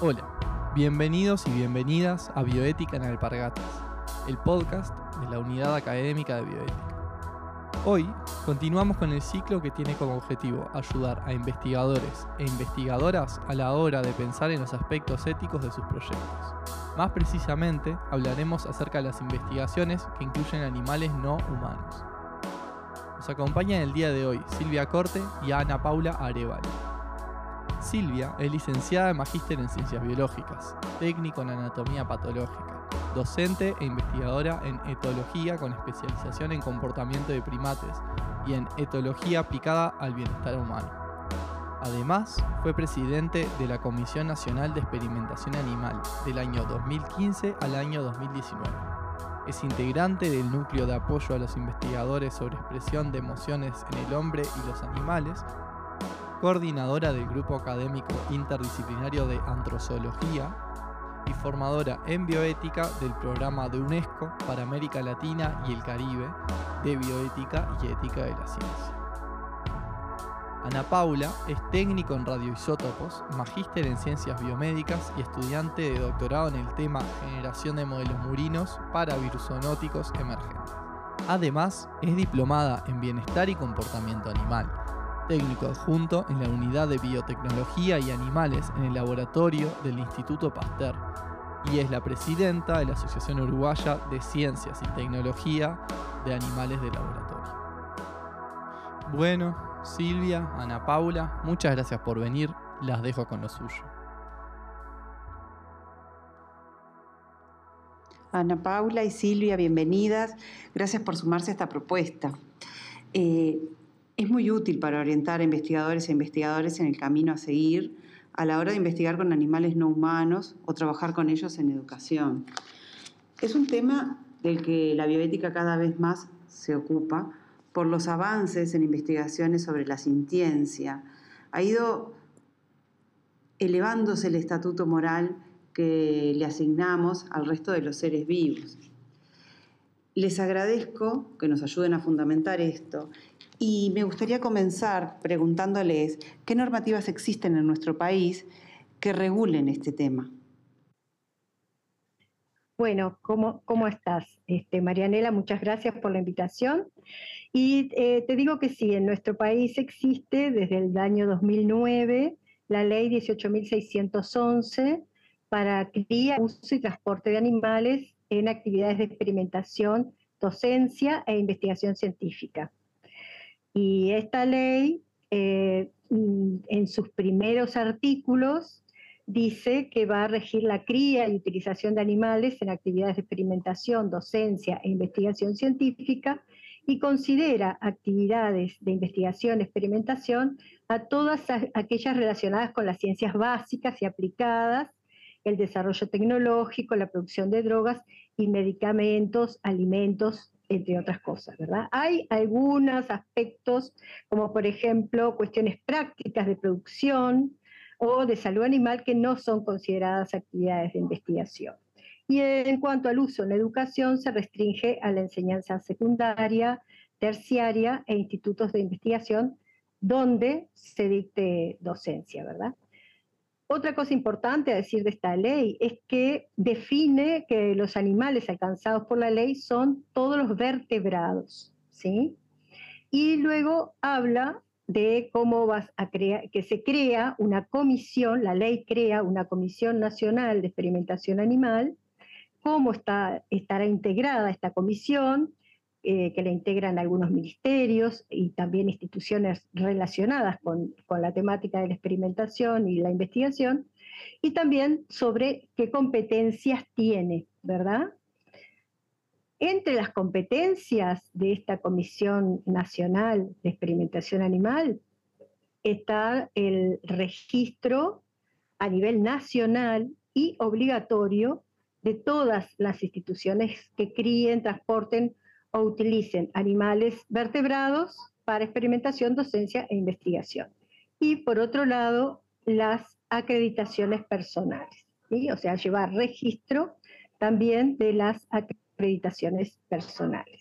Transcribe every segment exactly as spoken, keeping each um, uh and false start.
Hola, bienvenidos y bienvenidas a Bioética en Alpargatas, el podcast de la Unidad Académica de Bioética. Hoy continuamos con el ciclo que tiene como objetivo ayudar a investigadores e investigadoras a la hora de pensar en los aspectos éticos de sus proyectos. Más precisamente, hablaremos acerca de las investigaciones que incluyen animales no humanos. Nos acompañan el día de hoy Silvia Corte y Ana Paula Arevalo. Silvia es licenciada en Magíster en Ciencias Biológicas, técnico en Anatomía Patológica, docente e investigadora en Etología con especialización en comportamiento de primates y en Etología aplicada al bienestar humano. Además, fue presidente de la Comisión Nacional de Experimentación Animal del año dos mil quince al año dos mil diecinueve. Es integrante del Núcleo de Apoyo a los Investigadores sobre Expresión de Emociones en el Hombre y los Animales, coordinadora del Grupo Académico Interdisciplinario de Antrozoología y formadora en bioética del programa de UNESCO para América Latina y el Caribe de Bioética y Ética de la Ciencia. Ana Paula es técnico en radioisótopos, magíster en Ciencias Biomédicas y estudiante de doctorado en el tema Generación de modelos murinos para virus zoonóticos emergentes. Además, es diplomada en Bienestar y Comportamiento Animal, técnico adjunto en la Unidad de Biotecnología y Animales en el laboratorio del Instituto Pasteur y es la presidenta de la Asociación Uruguaya de Ciencias y Tecnología de Animales de Laboratorio. Bueno, Silvia, Ana Paula, muchas gracias por venir, las dejo con lo suyo. Ana Paula y Silvia, bienvenidas. Gracias por sumarse a esta propuesta. Eh, Es muy útil para orientar a investigadores e investigadores en el camino a seguir a la hora de investigar con animales no humanos o trabajar con ellos en educación. Es un tema del que la bioética cada vez más se ocupa por los avances en investigaciones sobre la sintiencia. Ha ido elevándose el estatuto moral que le asignamos al resto de los seres vivos. Les agradezco que nos ayuden a fundamentar esto. Y me gustaría comenzar preguntándoles qué normativas existen en nuestro país que regulen este tema. Bueno, ¿cómo, cómo estás? Este, Marianela, muchas gracias por la invitación. Y eh, te digo que sí, en nuestro país existe desde el año dos mil nueve la ley dieciocho mil seiscientos once para cría, uso y transporte de animales en actividades de experimentación, docencia e investigación científica. Y esta ley, eh, en sus primeros artículos, dice que va a regir la cría y utilización de animales en actividades de experimentación, docencia e investigación científica y considera actividades de investigación y experimentación a todas aquellas relacionadas con las ciencias básicas y aplicadas, el desarrollo tecnológico, la producción de drogas y medicamentos, alimentos, entre otras cosas, ¿verdad? Hay algunos aspectos, como por ejemplo cuestiones prácticas de producción o de salud animal que no son consideradas actividades de investigación. Y en cuanto al uso en la educación, se restringe a la enseñanza secundaria, terciaria e institutos de investigación donde se dicte docencia, ¿verdad? Otra cosa importante a decir de esta ley es que define que los animales alcanzados por la ley son todos los vertebrados, ¿sí? Y luego habla de cómo vas a crear, que se crea una comisión, la ley crea una Comisión Nacional de Experimentación Animal, cómo está, estará integrada esta comisión, eh, que la integran algunos ministerios y también instituciones relacionadas con, con la temática de la experimentación y la investigación, y también sobre qué competencias tiene, ¿verdad? Entre las competencias de esta Comisión Nacional de Experimentación Animal está el registro a nivel nacional y obligatorio de todas las instituciones que críen, transporten o utilicen animales vertebrados para experimentación, docencia e investigación. Y por otro lado, las acreditaciones personales, ¿sí? O sea, llevar registro también de las acreditaciones personales.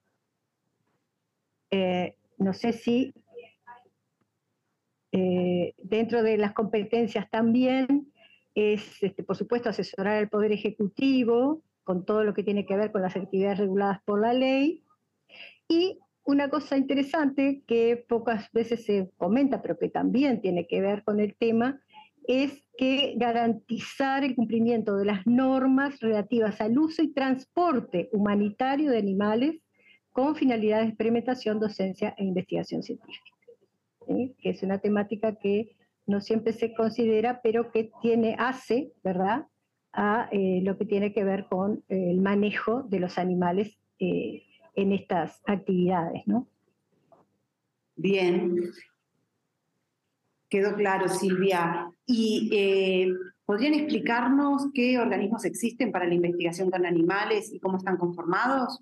Eh, no sé si eh, dentro de las competencias también es, este, por supuesto, asesorar al Poder Ejecutivo con todo lo que tiene que ver con las actividades reguladas por la ley. Y una cosa interesante que pocas veces se comenta, pero que también tiene que ver con el tema, es que garantizar el cumplimiento de las normas relativas al uso y transporte humanitario de animales con finalidades de experimentación, docencia e investigación científica, ¿sí? Que es una temática que no siempre se considera, pero que tiene, hace, ¿verdad?, a eh, lo que tiene que ver con eh, el manejo de los animales eh, en estas actividades, ¿no? Bien. Quedó claro, Silvia. ¿Y eh, podrían explicarnos qué organismos existen para la investigación con animales y cómo están conformados?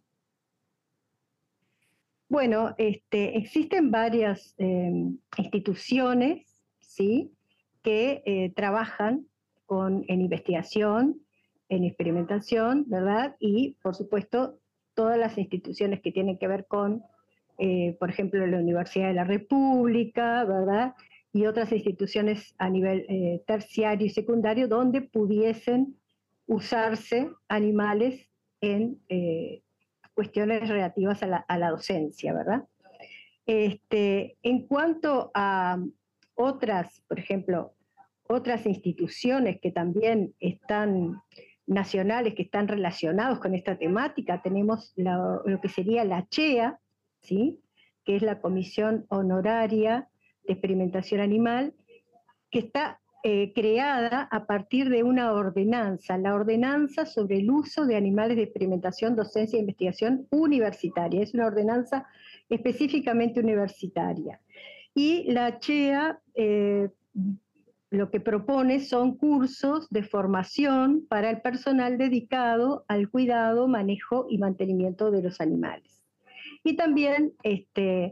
Bueno, este, existen varias eh, instituciones, ¿sí?, que eh, trabajan con, en investigación, en experimentación, ¿verdad? Y, por supuesto, todas las instituciones que tienen que ver con, eh, por ejemplo, la Universidad de la República, ¿verdad?, y otras instituciones a nivel eh, terciario y secundario donde pudiesen usarse animales en eh, cuestiones relativas a la, a la docencia, ¿verdad? Este, en cuanto a otras, por ejemplo, otras instituciones que también están nacionales, que están relacionados con esta temática, tenemos lo, lo que sería la CHEA, ¿sí?, que es la Comisión Honoraria de Experimentación Animal, que está eh, creada a partir de una ordenanza, la ordenanza sobre el uso de animales de experimentación, docencia e investigación universitaria. Es una ordenanza específicamente universitaria. Y la CHEA eh, lo que propone son cursos de formación para el personal dedicado al cuidado, manejo y mantenimiento de los animales. Y también este,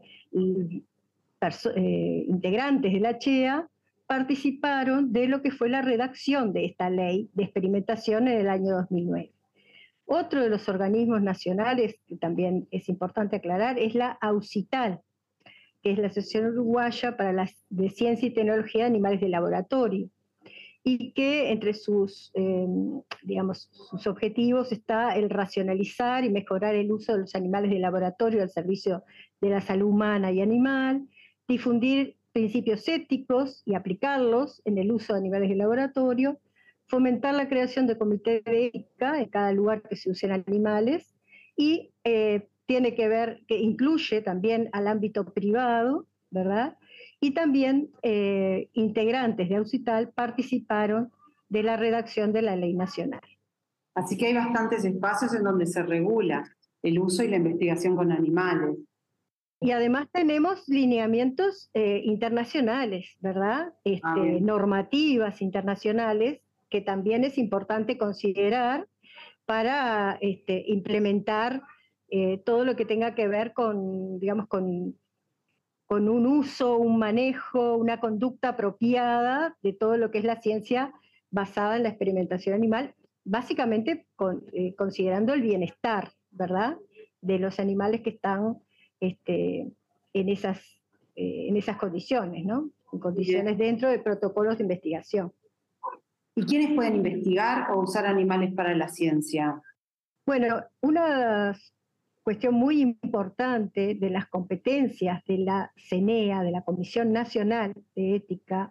eh, integrantes de la CHEA participaron de lo que fue la redacción de esta ley de experimentación en el año dos mil nueve. Otro de los organismos nacionales, que también es importante aclarar, es la AUCITAL, que es la Asociación Uruguaya para la de Ciencia y Tecnología de Animales de Laboratorio, y que entre sus, eh, digamos, sus objetivos está el racionalizar y mejorar el uso de los animales de laboratorio al servicio de la salud humana y animal, difundir principios éticos y aplicarlos en el uso de animales de laboratorio, fomentar la creación de comités de ética en cada lugar que se usen animales, y eh, tiene que ver, que incluye también al ámbito privado, ¿verdad? Y también eh, integrantes de AUCITAL participaron de la redacción de la ley nacional. Así que hay bastantes espacios en donde se regula el uso y la investigación con animales. Y además tenemos lineamientos eh, internacionales, ¿verdad? Este, ah, normativas internacionales que también es importante considerar para este, implementar eh, todo lo que tenga que ver con, digamos, con, con un uso, un manejo, una conducta apropiada de todo lo que es la ciencia basada en la experimentación animal, básicamente con, eh, considerando el bienestar, ¿verdad?, de los animales que están Este, en, esas, eh, en esas condiciones, ¿no? En condiciones Bien. dentro de protocolos de investigación. ¿Y quiénes pueden investigar o usar animales para la ciencia? Bueno, una cuestión muy importante de las competencias de la CENEA, de la Comisión Nacional de Ética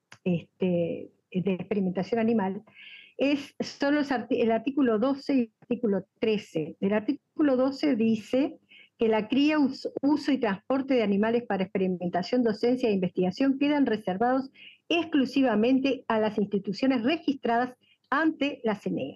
este, de Experimentación Animal, es, son los arti- el artículo doce y el artículo trece. El artículo doce dice que la cría, uso, uso y transporte de animales para experimentación, docencia e investigación quedan reservados exclusivamente a las instituciones registradas ante la CENEA.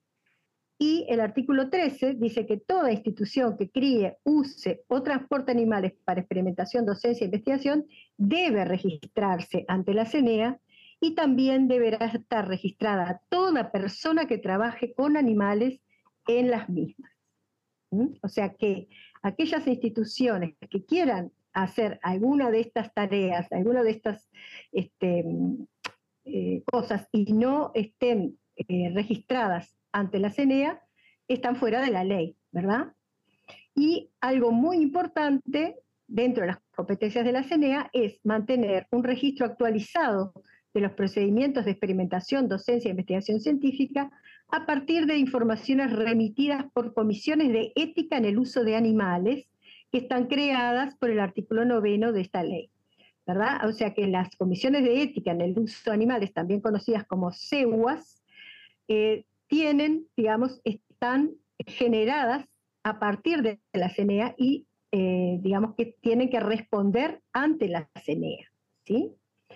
Y el artículo trece dice que toda institución que críe, use o transporte animales para experimentación, docencia e investigación debe registrarse ante la CENEA, y también deberá estar registrada toda persona que trabaje con animales en las mismas. ¿Mm? O sea que aquellas instituciones que quieran hacer alguna de estas tareas, alguna de estas este, eh, cosas y no estén eh, registradas ante la CENEA, están fuera de la ley, ¿verdad? Y algo muy importante dentro de las competencias de la CENEA es mantener un registro actualizado de los procedimientos de experimentación, docencia e investigación científica a partir de informaciones remitidas por comisiones de ética en el uso de animales que están creadas por el artículo noveno de esta ley, ¿verdad? O sea que las comisiones de ética en el uso de animales, también conocidas como CEUAS, eh, tienen, digamos, están generadas a partir de la C N E A y, eh, digamos, que tienen que responder ante la C N E A, ¿sí?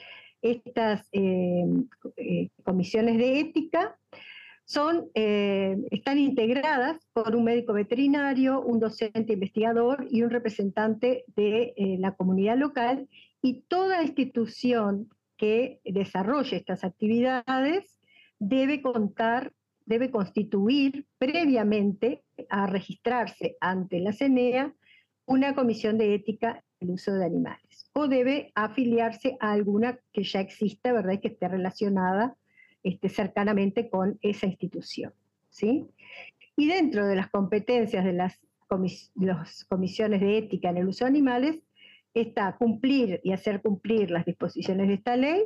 Estas eh, eh, comisiones de ética son, eh, están integradas por un médico veterinario, un docente investigador y un representante de eh, la comunidad local, y toda institución que desarrolle estas actividades debe contar, debe constituir previamente a registrarse ante la C N E A una comisión de ética en el uso de animales, o debe afiliarse a alguna que ya exista, ¿verdad?, y que esté relacionada este, cercanamente con esa institución, ¿sí? Y dentro de las competencias de las comis los comisiones de ética en el uso de animales está cumplir y hacer cumplir las disposiciones de esta ley,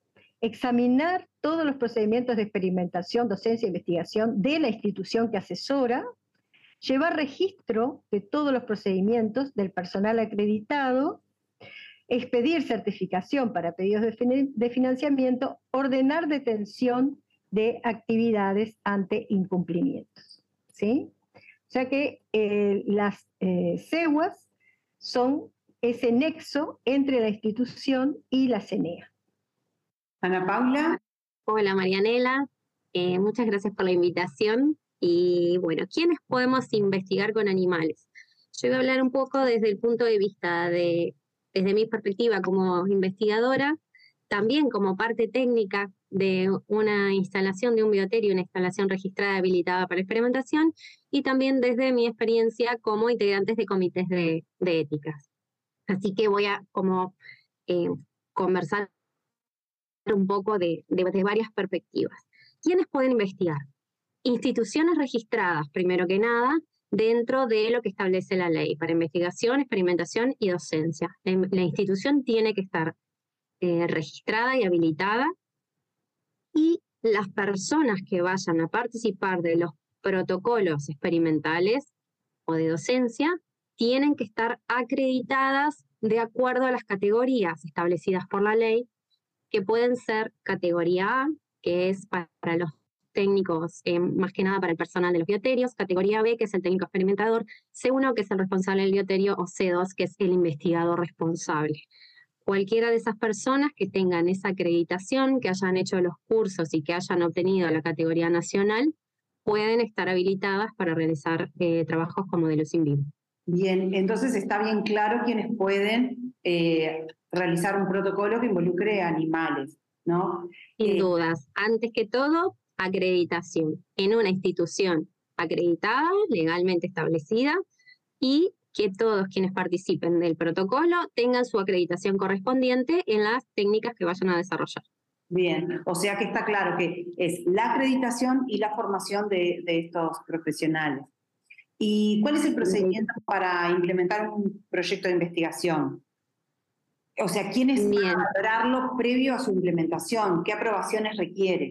examinar todos los procedimientos de experimentación, docencia e investigación de la institución que asesora, llevar registro de todos los procedimientos del personal acreditado, expedir certificación para pedidos de, fin de financiamiento, ordenar detención de actividades ante incumplimientos, ¿sí? O sea que eh, las eh, CEUAS son ese nexo entre la institución y la C N E A. Ana Paula. Hola Marianela, eh, muchas gracias por la invitación. Y bueno, ¿quiénes podemos investigar con animales? Yo voy a hablar un poco desde el punto de vista de, desde mi perspectiva como investigadora, también como parte técnica de una instalación de un bioterio, una instalación registrada y habilitada para experimentación, y también desde mi experiencia como integrantes de comités de, de éticas. Así que voy a como eh, conversar un poco de, de, de varias perspectivas. ¿Quiénes pueden investigar? Instituciones registradas, primero que nada, dentro de lo que establece la ley para investigación, experimentación y docencia. La, la institución tiene que estar eh, registrada y habilitada, y las personas que vayan a participar de los protocolos experimentales o de docencia tienen que estar acreditadas de acuerdo a las categorías establecidas por la ley, que pueden ser categoría A, que es para los técnicos, eh, más que nada para el personal de los bioterios, categoría B, que es el técnico experimentador, C uno, que es el responsable del bioterio, o C dos, que es el investigador responsable. Cualquiera de esas personas que tengan esa acreditación, que hayan hecho los cursos y que hayan obtenido la categoría nacional, pueden estar habilitadas para realizar eh, trabajos con modelos in vivo. Bien, entonces está bien claro quienes pueden eh, realizar un protocolo que involucre animales, ¿no? Sin eh, dudas. Antes que todo, acreditación en una institución acreditada, legalmente establecida, y que todos quienes participen del protocolo tengan su acreditación correspondiente en las técnicas que vayan a desarrollar. Bien, o sea que está claro que es la acreditación y la formación de, de estos profesionales. ¿Y cuál es el procedimiento para implementar un proyecto de investigación? O sea, ¿quiénes van a valorarlo previo a su implementación? ¿Qué aprobaciones requiere?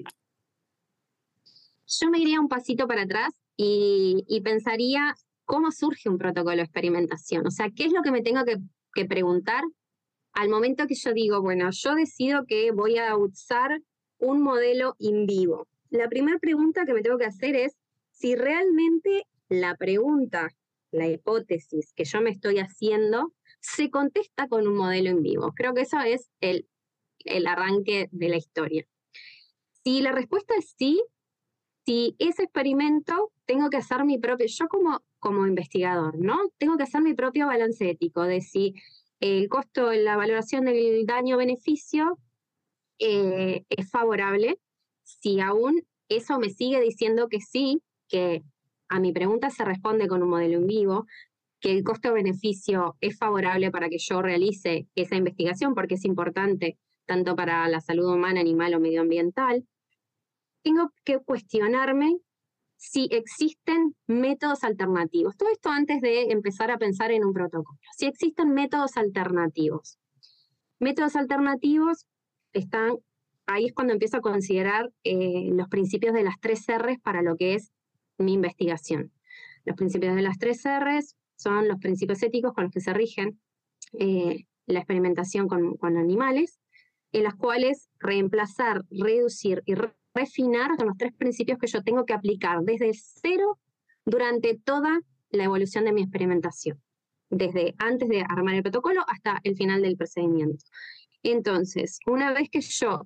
Yo me iría un pasito para atrás y, y pensaría cómo surge un protocolo de experimentación. O sea, ¿qué es lo que me tengo que, que preguntar al momento que yo digo, bueno, yo decido que voy a usar un modelo in vivo? La primera pregunta que me tengo que hacer es si realmente la pregunta, la hipótesis que yo me estoy haciendo, se contesta con un modelo in vivo. Creo que eso es el, el arranque de la historia. Si la respuesta es sí, si ese experimento tengo que hacer mi propio, yo como, como investigador, ¿no? Tengo que hacer mi propio balance ético de si el costo, la valoración del daño-beneficio eh, es favorable, si aún eso me sigue diciendo que sí, que a mi pregunta se responde con un modelo en vivo, que el costo-beneficio es favorable para que yo realice esa investigación, porque es importante tanto para la salud humana, animal o medioambiental. Tengo que cuestionarme si existen métodos alternativos. Todo esto antes de empezar a pensar en un protocolo. Si existen métodos alternativos. Métodos alternativos están ahí es cuando empiezo a considerar eh, los principios de las tres R's para lo que es mi investigación. Los principios de las tres R's son los principios éticos con los que se rigen eh, la experimentación con, con animales, en las cuales reemplazar, reducir y re refinar son los tres principios que yo tengo que aplicar desde cero durante toda la evolución de mi experimentación, desde antes de armar el protocolo hasta el final del procedimiento. Entonces, una vez que yo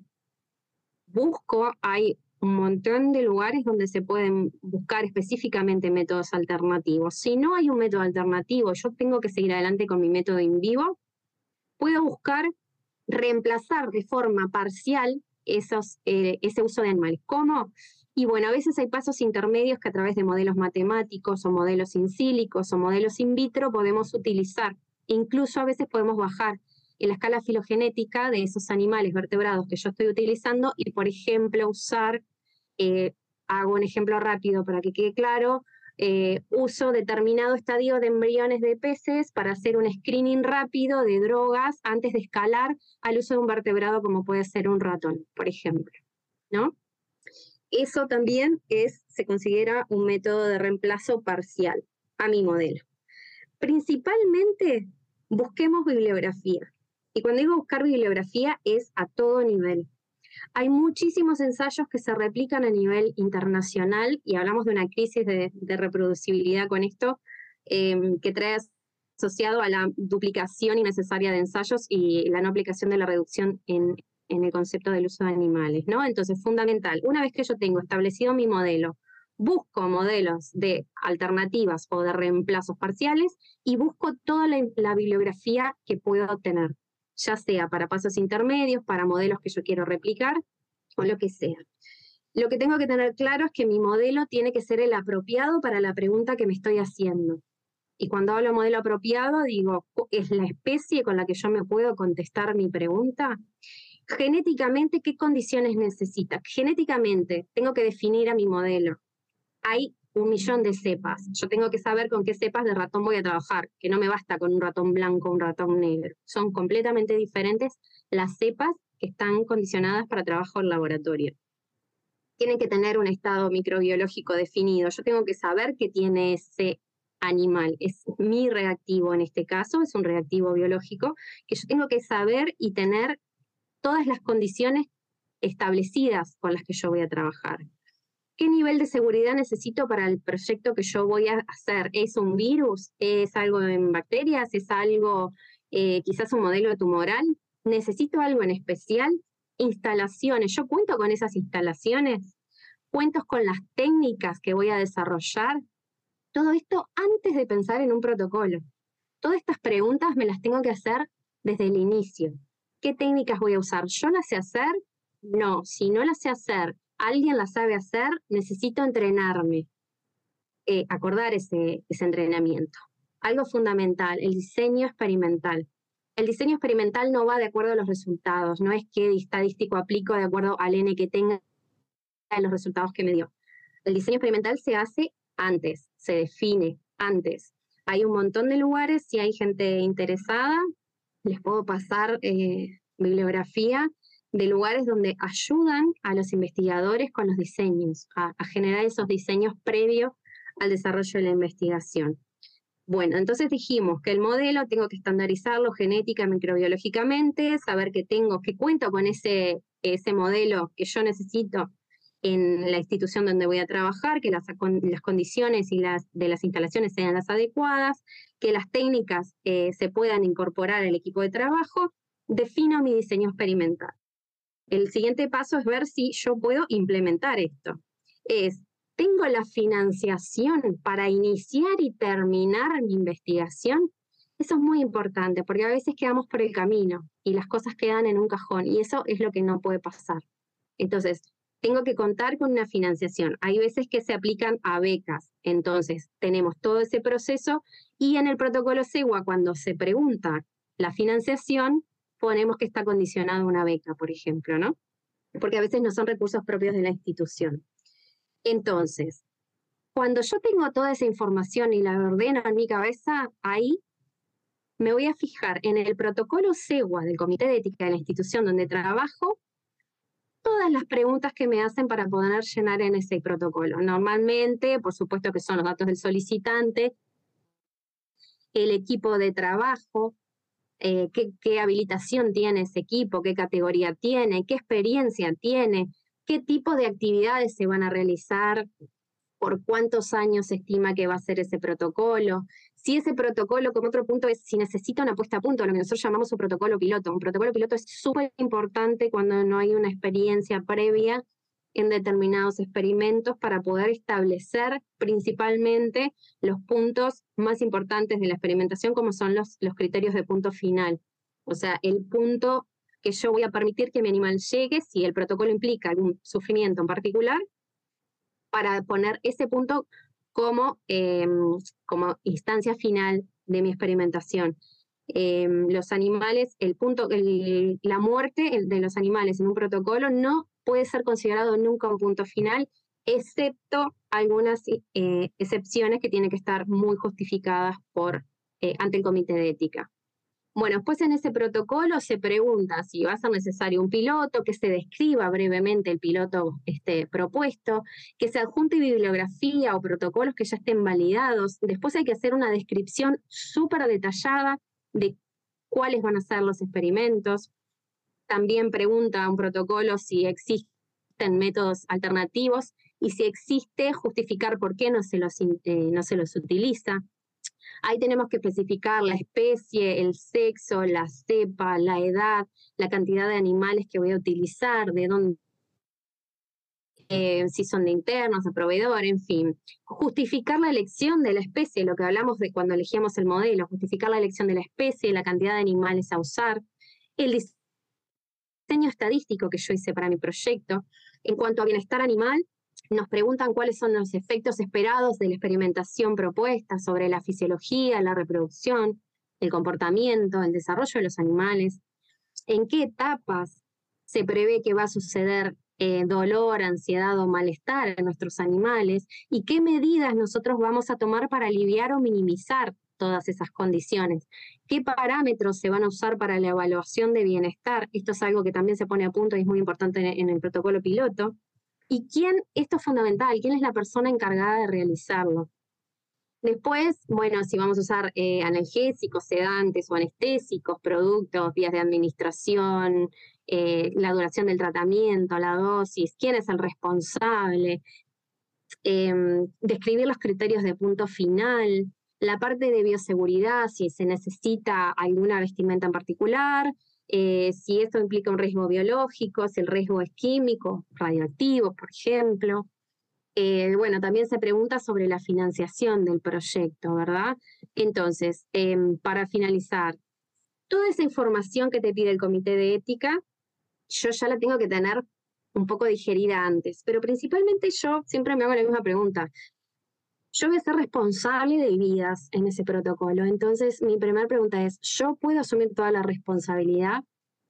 busco, hay un montón de lugares donde se pueden buscar específicamente métodos alternativos. Si no hay un método alternativo, yo tengo que seguir adelante con mi método in vivo, puedo buscar reemplazar de forma parcial esos, eh, ese uso de animales. ¿Cómo? Y bueno, a veces hay pasos intermedios que a través de modelos matemáticos o modelos in sílico o modelos in vitro podemos utilizar. Incluso a veces podemos bajar en la escala filogenética de esos animales vertebrados que yo estoy utilizando y, por ejemplo, usar, eh, hago un ejemplo rápido para que quede claro, eh, uso determinado estadio de embriones de peces para hacer un screening rápido de drogas antes de escalar al uso de un vertebrado como puede ser un ratón, por ejemplo, ¿no? Eso también es, se considera un método de reemplazo parcial a mi modelo. Principalmente, busquemos bibliografía. Y cuando digo buscar bibliografía es a todo nivel. Hay muchísimos ensayos que se replican a nivel internacional y hablamos de una crisis de, de reproducibilidad con esto eh, que trae asociado a la duplicación innecesaria de ensayos y la no aplicación de la reducción en, en el concepto del uso de animales, ¿no? Entonces, fundamental, una vez que yo tengo establecido mi modelo, busco modelos de alternativas o de reemplazos parciales y busco toda la, la bibliografía que puedo obtener, ya sea para pasos intermedios, para modelos que yo quiero replicar, o lo que sea. Lo que tengo que tener claro es que mi modelo tiene que ser el apropiado para la pregunta que me estoy haciendo. Y cuando hablo de modelo apropiado, digo, ¿es la especie con la que yo me puedo contestar mi pregunta? Genéticamente, ¿qué condiciones necesita? Genéticamente, tengo que definir a mi modelo. Hay un millón de cepas. Yo tengo que saber con qué cepas de ratón voy a trabajar, que no me basta con un ratón blanco o un ratón negro. Son completamente diferentes las cepas que están condicionadas para trabajo en laboratorio. Tienen que tener un estado microbiológico definido. Yo tengo que saber qué tiene ese animal. Es mi reactivo en este caso, es un reactivo biológico, que yo tengo que saber y tener todas las condiciones establecidas con las que yo voy a trabajar. ¿Qué nivel de seguridad necesito para el proyecto que yo voy a hacer? ¿Es un virus? ¿Es algo en bacterias? ¿Es algo, eh, quizás un modelo tumoral? ¿Necesito algo en especial? Instalaciones. ¿Yo cuento con esas instalaciones? ¿Cuento con las técnicas que voy a desarrollar? Todo esto antes de pensar en un protocolo. Todas estas preguntas me las tengo que hacer desde el inicio. ¿Qué técnicas voy a usar? ¿Yo las sé hacer? No. Si no las sé hacer, alguien la sabe hacer, necesito entrenarme, eh, acordar ese, ese entrenamiento. Algo fundamental, el diseño experimental. El diseño experimental no va de acuerdo a los resultados, no es que estadístico aplico de acuerdo al N que tenga de los resultados que me dio. El diseño experimental se hace antes, se define antes. Hay un montón de lugares, si hay gente interesada, les puedo pasar eh, bibliografía de lugares donde ayudan a los investigadores con los diseños, a, a generar esos diseños previos al desarrollo de la investigación. Bueno, entonces dijimos que el modelo tengo que estandarizarlo genética, microbiológicamente, saber que tengo, que cuento con ese, ese modelo que yo necesito en la institución donde voy a trabajar, que las, las condiciones y las, de las instalaciones sean las adecuadas, que las técnicas eh, se puedan incorporar al equipo de trabajo, defino mi diseño experimental. El siguiente paso es ver si yo puedo implementar esto. Es, ¿tengo la financiación para iniciar y terminar mi investigación? Eso es muy importante, porque a veces quedamos por el camino y las cosas quedan en un cajón, y eso es lo que no puede pasar. Entonces, tengo que contar con una financiación. Hay veces que se aplican a becas, entonces tenemos todo ese proceso, y en el protocolo SEWA, cuando se pregunta la financiación, ponemos que está condicionado a una beca, por ejemplo, ¿no? Porque a veces no son recursos propios de la institución. Entonces, cuando yo tengo toda esa información y la ordeno en mi cabeza, ahí me voy a fijar en el protocolo SEWA del Comité de Ética de la institución donde trabajo, todas las preguntas que me hacen para poder llenar en ese protocolo. Normalmente, por supuesto que son los datos del solicitante, el equipo de trabajo, eh, qué, qué habilitación tiene ese equipo, qué categoría tiene, qué experiencia tiene, qué tipo de actividades se van a realizar, por cuántos años se estima que va a ser ese protocolo. Si ese protocolo, como otro punto, es si necesita una puesta a punto, lo que nosotros llamamos un protocolo piloto. Un protocolo piloto es súper importante cuando no hay una experiencia previa en determinados experimentos para poder establecer principalmente los puntos más importantes de la experimentación, como son los, los criterios de punto final. O sea, el punto que yo voy a permitir que mi animal llegue, si el protocolo implica algún sufrimiento en particular, para poner ese punto como, eh, como instancia final de mi experimentación. Eh, los animales, el punto, el, la muerte el de los animales en un protocolo no puede ser considerado nunca un punto final, excepto algunas eh, excepciones que tienen que estar muy justificadas por, eh, ante el comité de ética. Bueno, después en ese protocolo se pregunta si va a ser necesario un piloto, que se describa brevemente el piloto este, propuesto, que se adjunte bibliografía o protocolos que ya estén validados. Después hay que hacer una descripción súper detallada de cuáles van a ser los experimentos. También pregunta un protocolo si existen métodos alternativos y si existe, justificar por qué no se los, eh, no se los utiliza. Ahí tenemos que especificar la especie, el sexo, la cepa, la edad, la cantidad de animales que voy a utilizar, de dónde, eh, si son de internos, de proveedor, en fin. Justificar la elección de la especie, lo que hablamos de cuando elegíamos el modelo, justificar la elección de la especie, la cantidad de animales a usar, el diseño estadístico que yo hice para mi proyecto. En cuanto a bienestar animal, nos preguntan cuáles son los efectos esperados de la experimentación propuesta sobre la fisiología, la reproducción, el comportamiento, el desarrollo de los animales, en qué etapas se prevé que va a suceder eh, dolor, ansiedad o malestar en nuestros animales y qué medidas nosotros vamos a tomar para aliviar o minimizar todas esas condiciones. ¿Qué parámetros se van a usar para la evaluación de bienestar? Esto es algo que también se pone a punto y es muy importante en, en el protocolo piloto. ¿Y quién, esto es fundamental, quién es la persona encargada de realizarlo? Después, bueno, si vamos a usar eh, analgésicos, sedantes o anestésicos, productos, vías de administración, eh, la duración del tratamiento, la dosis, quién es el responsable, eh, describir los criterios de punto final, la parte de bioseguridad, si se necesita alguna vestimenta en particular, Eh, si esto implica un riesgo biológico, si el riesgo es químico, radioactivo, por ejemplo. Eh, bueno, también se pregunta sobre la financiación del proyecto, ¿verdad? Entonces, eh, para finalizar, toda esa información que te pide el comité de ética, yo ya la tengo que tener un poco digerida antes, pero principalmente yo siempre me hago la misma pregunta. Yo voy a ser responsable de vidas en ese protocolo. Entonces, mi primera pregunta es, ¿yo puedo asumir toda la responsabilidad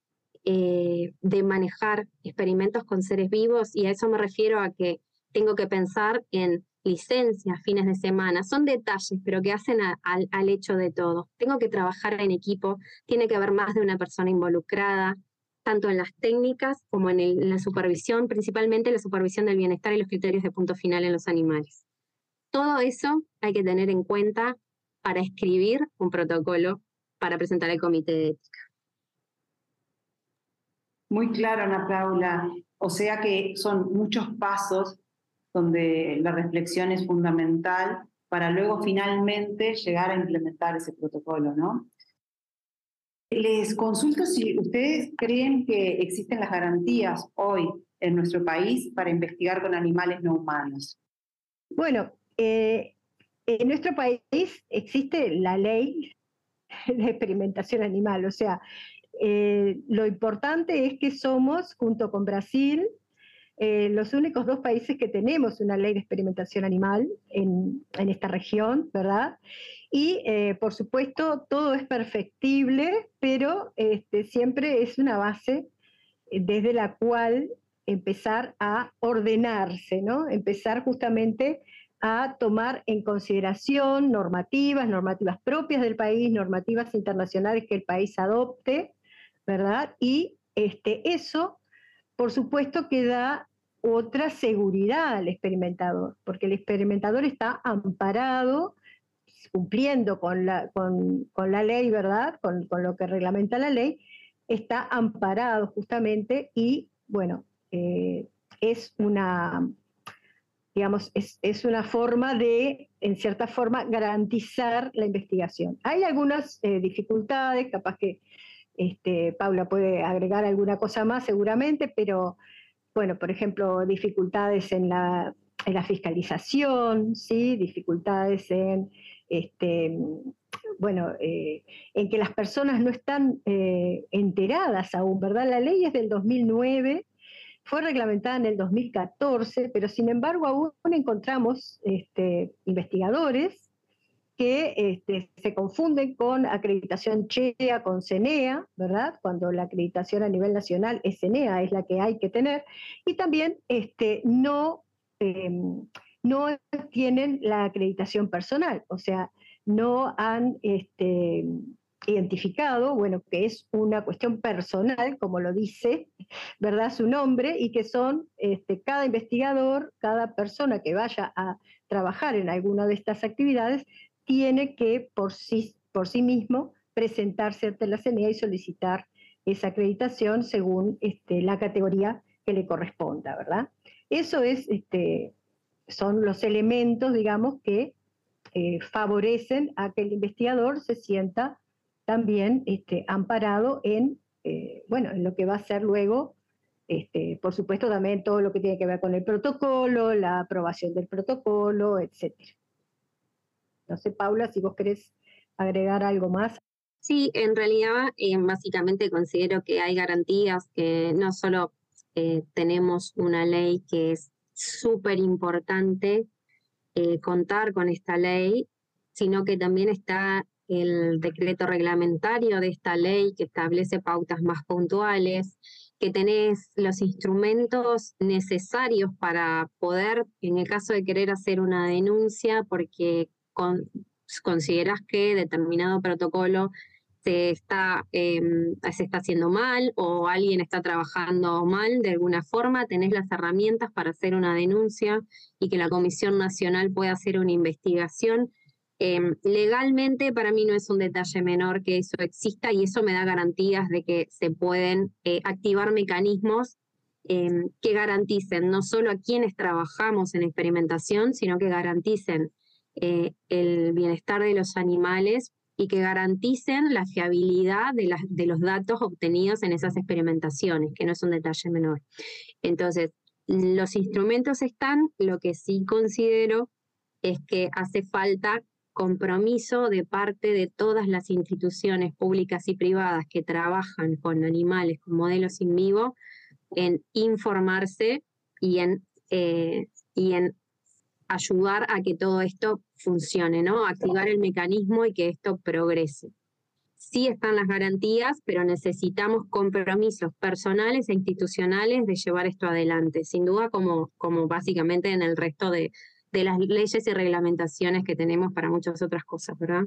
eh, de manejar experimentos con seres vivos? Y a eso me refiero a que tengo que pensar en licencias, fines de semana. Son detalles, pero que hacen a, a, al hecho de todo. Tengo que trabajar en equipo, tiene que haber más de una persona involucrada, tanto en las técnicas como en, el, en la supervisión, principalmente la supervisión del bienestar y los criterios de punto final en los animales. Todo eso hay que tener en cuenta para escribir un protocolo para presentar al comité de ética. Muy claro, Ana Paula. O sea que son muchos pasos donde la reflexión es fundamental para luego finalmente llegar a implementar ese protocolo, ¿no? Les consulto si ustedes creen que existen las garantías hoy en nuestro país para investigar con animales no humanos. Bueno, eh, en nuestro país existe la ley de experimentación animal, o sea, eh, lo importante es que somos, junto con Brasil, eh, los únicos dos países que tenemos una ley de experimentación animal en, en esta región, ¿verdad? Y, eh, por supuesto, todo es perfectible, pero este, siempre es una base desde la cual empezar a ordenarse, ¿no? Empezar justamente a tomar en consideración normativas, normativas propias del país, normativas internacionales que el país adopte, ¿verdad? Y este, eso por supuesto que da otra seguridad al experimentador, porque el experimentador está amparado, cumpliendo con la, con, con la ley, ¿verdad? Con, con lo que reglamenta la ley, está amparado justamente y, bueno, eh, es una, digamos, es, es una forma de, en cierta forma, garantizar la investigación. Hay algunas eh, dificultades, capaz que este, Paula puede agregar alguna cosa más seguramente, pero, bueno, por ejemplo, dificultades en la, en la fiscalización, ¿sí? Dificultades en, este, bueno, eh, en que las personas no están eh, enteradas aún, ¿verdad? La ley es del dos mil nueve, fue reglamentada en el dos mil catorce, pero sin embargo aún encontramos este, investigadores que este, se confunden con acreditación CHEA, con CENEA, ¿verdad? Cuando la acreditación a nivel nacional es CENEA, es la que hay que tener, y también este, no, eh, no tienen la acreditación personal, o sea, no han este, identificado, bueno, que es una cuestión personal, como lo dice, ¿verdad?, su nombre, y que son este, cada investigador, cada persona que vaya a trabajar en alguna de estas actividades, tiene que por sí, por sí mismo presentarse ante la CENEA y solicitar esa acreditación según este, la categoría que le corresponda, ¿verdad? Eso es, este, son los elementos, digamos, que eh, favorecen a que el investigador se sienta también este, amparado en, eh, bueno, en lo que va a ser luego, este, por supuesto también todo lo que tiene que ver con el protocolo, la aprobación del protocolo, etcétera. No sé, Paula, si vos querés agregar algo más. Sí, en realidad eh, básicamente considero que hay garantías, que no solo eh, tenemos una ley que es súper importante eh, contar con esta ley, sino que también está el decreto reglamentario de esta ley que establece pautas más puntuales, que tenés los instrumentos necesarios para poder, en el caso de querer hacer una denuncia, porque con, consideras que determinado protocolo se está, eh, se está haciendo mal o alguien está trabajando mal de alguna forma, tenés las herramientas para hacer una denuncia y que la Comisión Nacional pueda hacer una investigación. Eh, legalmente para mí no es un detalle menor que eso exista y eso me da garantías de que se pueden eh, activar mecanismos eh, que garanticen no solo a quienes trabajamos en experimentación, sino que garanticen eh, el bienestar de los animales y que garanticen la fiabilidad de, las, de los datos obtenidos en esas experimentaciones, que no es un detalle menor. Entonces, los instrumentos están, lo que sí considero es que hace falta compromiso de parte de todas las instituciones públicas y privadas que trabajan con animales, con modelos in vivo, en informarse y en, eh, y en ayudar a que todo esto funcione, ¿no? Activar el mecanismo y que esto progrese. Sí están las garantías, pero necesitamos compromisos personales e institucionales de llevar esto adelante, sin duda como, como básicamente en el resto de, de las leyes y reglamentaciones que tenemos para muchas otras cosas, ¿verdad?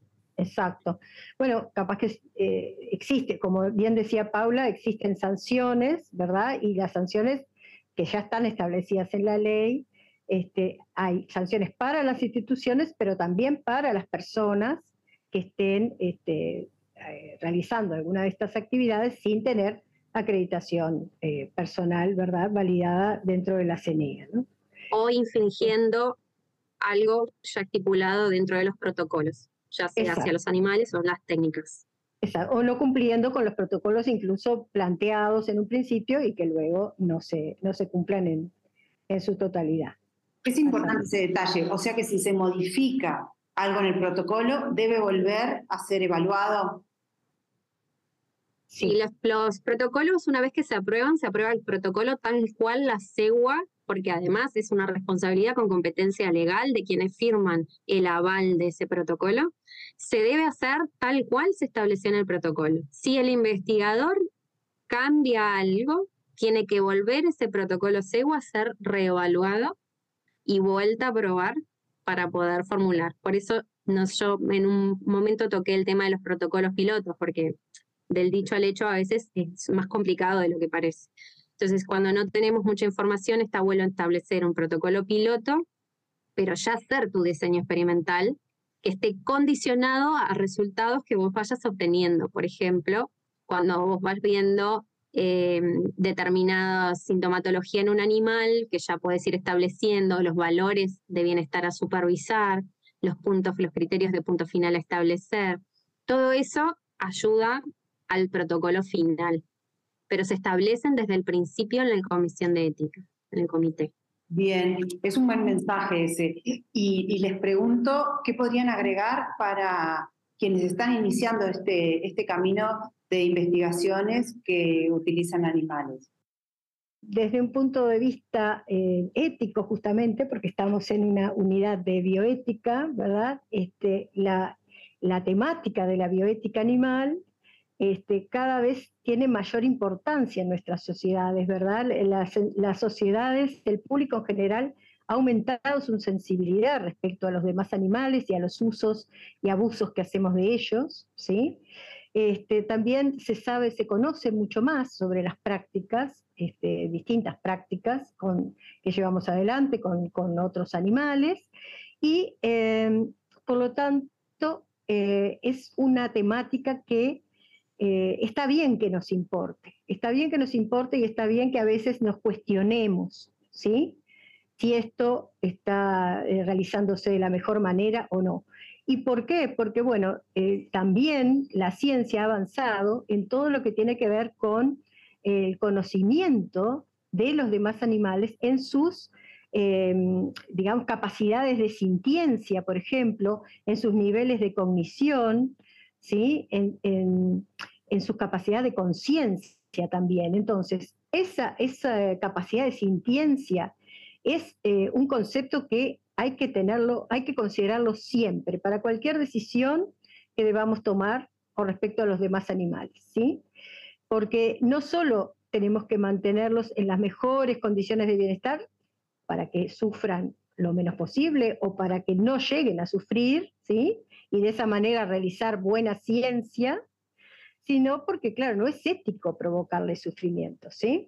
Exacto. Bueno, capaz que eh, existe, como bien decía Paula, existen sanciones, ¿verdad? Y las sanciones que ya están establecidas en la ley, este, hay sanciones para las instituciones, pero también para las personas que estén este, eh, realizando alguna de estas actividades sin tener acreditación eh, personal, ¿verdad?, validada dentro de la CENEA, ¿no? O infringiendo algo ya estipulado dentro de los protocolos, ya sea Exacto. hacia los animales o las técnicas. Exacto. O no cumpliendo con los protocolos incluso planteados en un principio y que luego no se, no se cumplan en, en su totalidad. Es importante ese detalle, o sea que si se modifica algo en el protocolo, ¿debe volver a ser evaluado? Sí, y los, los protocolos, una vez que se aprueban, se aprueba el protocolo tal cual la cegua, porque además es una responsabilidad con competencia legal de quienes firman el aval de ese protocolo, se debe hacer tal cual se estableció en el protocolo. Si el investigador cambia algo, tiene que volver ese protocolo cegua a ser reevaluado y vuelta a aprobar para poder formular. Por eso no, yo en un momento toqué el tema de los protocolos pilotos, porque del dicho al hecho a veces es más complicado de lo que parece. Entonces, cuando no tenemos mucha información, está bueno establecer un protocolo piloto, pero ya hacer tu diseño experimental que esté condicionado a resultados que vos vayas obteniendo. Por ejemplo, cuando vos vas viendo eh, determinada sintomatología en un animal, que ya podés ir estableciendo los valores de bienestar a supervisar, los puntos, los criterios de punto final a establecer. Todo eso ayuda al protocolo final, pero se establecen desde el principio en la comisión de ética, en el comité. Bien, es un buen mensaje ese. Y, y les pregunto, ¿qué podrían agregar para quienes están iniciando este, este camino de investigaciones que utilizan animales? Desde un punto de vista eh, ético, justamente, porque estamos en una unidad de bioética, ¿verdad? Este, la, la temática de la bioética animal este, cada vez tiene mayor importancia en nuestras sociedades, ¿verdad? Las, las sociedades, el público en general, ha aumentado su sensibilidad respecto a los demás animales y a los usos y abusos que hacemos de ellos, ¿sí? Este, también se sabe, se conoce mucho más sobre las prácticas, este, distintas prácticas con, que llevamos adelante con, con otros animales, y eh, por lo tanto eh, es una temática que eh, está bien que nos importe, está bien que nos importe y está bien que a veces nos cuestionemos, ¿sí? Si esto está eh, realizándose de la mejor manera o no. ¿Y por qué? Porque, bueno, eh, también la ciencia ha avanzado en todo lo que tiene que ver con el conocimiento de los demás animales en sus, eh, digamos, capacidades de sintiencia, por ejemplo, en sus niveles de cognición, ¿sí? en, en, en su capacidad de conciencia también. Entonces, esa, esa capacidad de sintiencia es eh, un concepto que hay que tenerlo, hay que considerarlo siempre, para cualquier decisión que debamos tomar con respecto a los demás animales, ¿sí? Porque no solo tenemos que mantenerlos en las mejores condiciones de bienestar para que sufran lo menos posible o para que no lleguen a sufrir, ¿sí? Y de esa manera realizar buena ciencia, sino porque, claro, no es ético provocarle sufrimiento, ¿sí?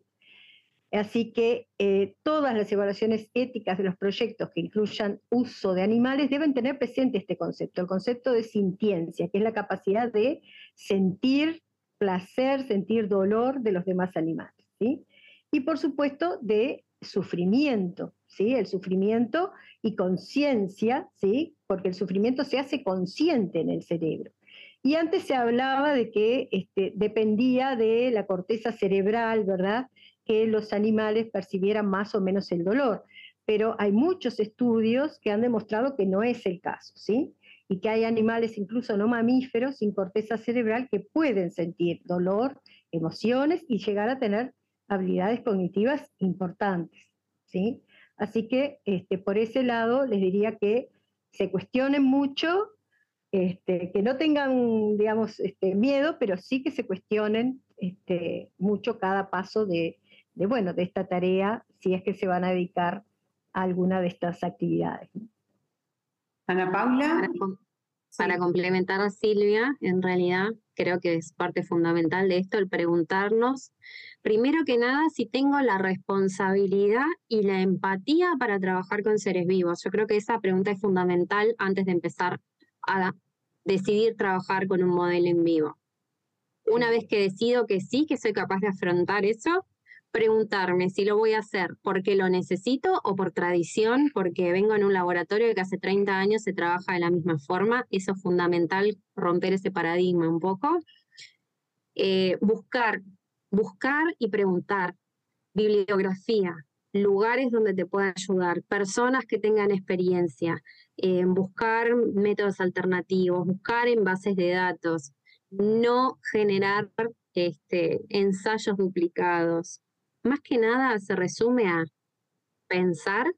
Así que eh, todas las evaluaciones éticas de los proyectos que incluyan uso de animales deben tener presente este concepto, el concepto de sintiencia, que es la capacidad de sentir placer, sentir dolor de los demás animales, ¿sí? Y por supuesto de sufrimiento, ¿sí? El sufrimiento y conciencia, ¿sí? Porque el sufrimiento se hace consciente en el cerebro. Y antes se hablaba de que este, dependía de la corteza cerebral, ¿verdad?, que los animales percibieran más o menos el dolor. Pero hay muchos estudios que han demostrado que no es el caso, ¿sí? Y que hay animales, incluso no mamíferos, sin corteza cerebral, que pueden sentir dolor, emociones y llegar a tener habilidades cognitivas importantes, ¿sí? Así que este, por ese lado les diría que se cuestionen mucho, este, que no tengan, digamos, este, miedo, pero sí que se cuestionen este, mucho cada paso de, de, bueno, de esta tarea, si es que se van a dedicar a alguna de estas actividades. Ana Paula. Para, com sí. para complementar a Silvia, en realidad creo que es parte fundamental de esto el preguntarnos, primero que nada, si tengo la responsabilidad y la empatía para trabajar con seres vivos. Yo creo que esa pregunta es fundamental antes de empezar a decidir trabajar con un modelo en vivo. Una vez que decido que sí, que soy capaz de afrontar eso, preguntarme si lo voy a hacer porque lo necesito o por tradición, porque vengo en un laboratorio que hace treinta años se trabaja de la misma forma. Eso es fundamental, romper ese paradigma un poco. Eh, buscar, buscar y preguntar, bibliografía, lugares donde te puedan ayudar, personas que tengan experiencia, eh, buscar métodos alternativos, buscar en bases de datos, no generar este, ensayos duplicados. Más que nada se resume a pensar,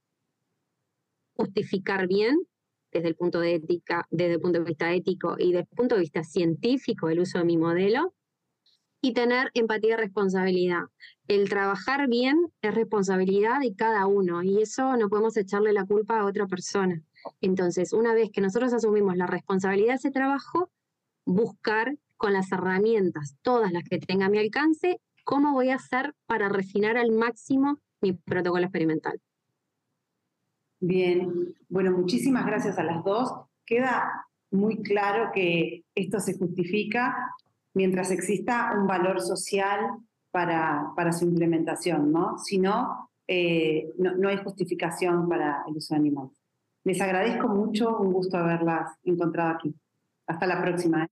justificar bien desde el punto de ética, desde el punto de vista ético y desde el punto de vista científico el uso de mi modelo, y tener empatía y responsabilidad. El trabajar bien es responsabilidad de cada uno y eso no podemos echarle la culpa a otra persona. Entonces, una vez que nosotros asumimos la responsabilidad de ese trabajo, buscar con las herramientas, todas las que tenga a mi alcance, cómo voy a hacer para refinar al máximo mi protocolo experimental. Bien, bueno, muchísimas gracias a las dos. Queda muy claro que esto se justifica mientras exista un valor social para, para su implementación, ¿no? Si no, eh, no, no hay justificación para el uso de animales. Les agradezco mucho, un gusto haberlas encontrado aquí. Hasta la próxima.